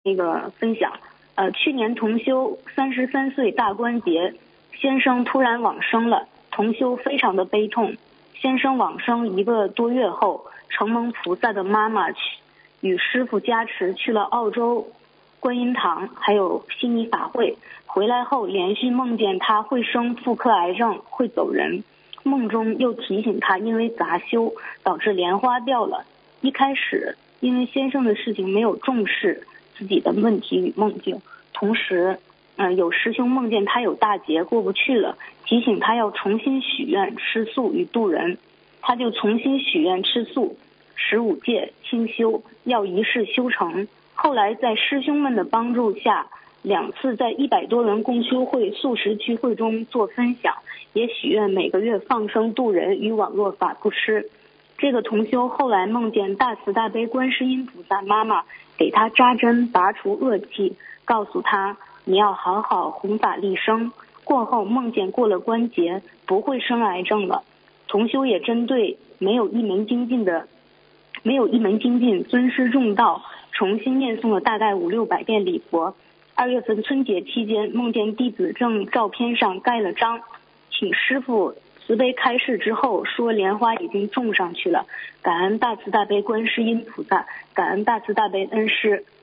分享。去年同修33岁大关节，先生突然往生了，同修非常的悲痛。先生往生1个多月后，承蒙菩萨的妈妈与师父加持去了澳洲观音堂还有悉尼法会，回来后连续梦见他会生妇科癌症，会走人。梦中又提醒他因为杂修导致莲花掉了。一开始因为先生的事情没有重视自己的问题与梦境，同时有师兄梦见他有大劫过不去了，提醒他要重新许愿吃素与度人，他就重新许愿吃素15戒清修，要一世修成。后来在师兄们的帮助下，2次在100多人共修会素食聚会中做分享，也许愿每个月放生度人与网络法布施。这个同修后来梦见大慈大悲观世音菩萨妈妈给他扎针拔除恶气，告诉他你要好好弘法利生。过后梦见过了关节，不会生癌症了。同修也针对没有一门精进尊师重道，重新念诵了大概500-600遍礼佛。2月份春节期间梦见弟子证照片上盖了章，请师父慈悲开示之后说莲花已经种上去了，感恩大慈大悲观世音菩萨，感恩大慈大悲恩师。